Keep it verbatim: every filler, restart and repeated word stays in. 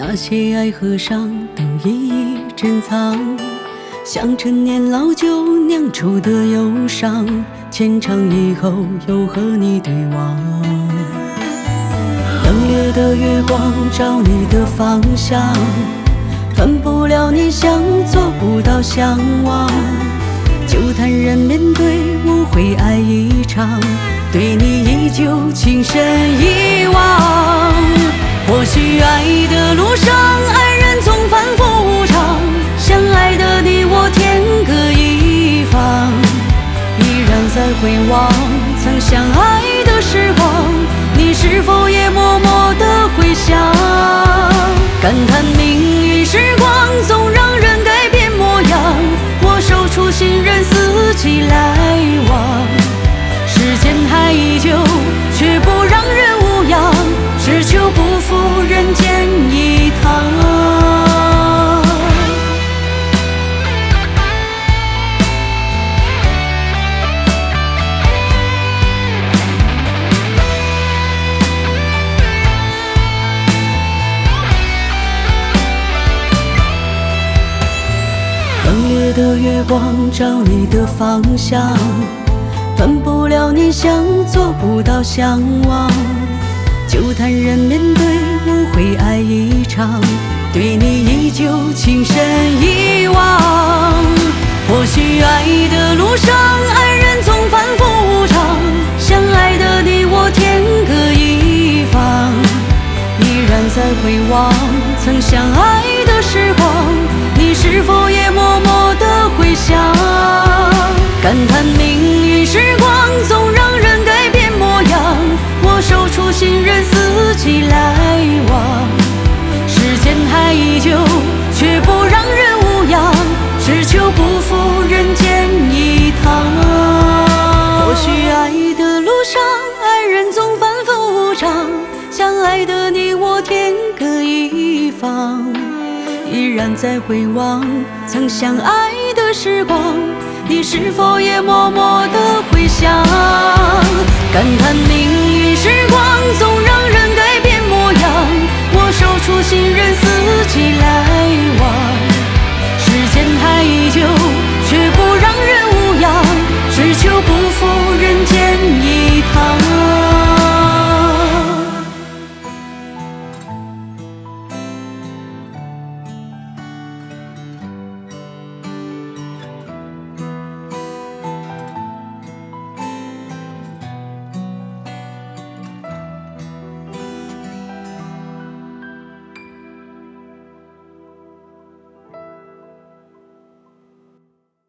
那些爱和伤都一一珍藏，像陈年老酒酿出的忧伤，浅尝以后又和你对望。冷冽的月光照你的方向，断不了念想，做不到相忘，就坦然面对误会爱一场，对你依旧情深一往。或许爱的路上，爱人总反复无常，相爱的你我天各一方，依然在回望曾相爱的时光，你是否也默默地回想？感叹命运时光总让人改变模样，我手触心人四季来往，时间还依旧，却不让人无恙，只求不负人间一趟。冷冽的月光照你的方向，断不了念想，做不到相忘，就坦然面对误会爱一场，对你依旧情深一往。或许爱的路上，爱人总反复无常，相爱的你我天各一方，依然在回望曾相爱的时光，你是否也默默地回想？感叹命运时光总让人改变模样，我手触心人四季来往，时间还依旧，却不让人无恙，只求不负人间一趟。或许爱的路上，爱人总反复无常，相爱的你我天各一方，依然在回望曾相爱的时光，你是否也默默地回想？感叹命运时光总让人改变模样，我手触心人四季来往，时间还依旧，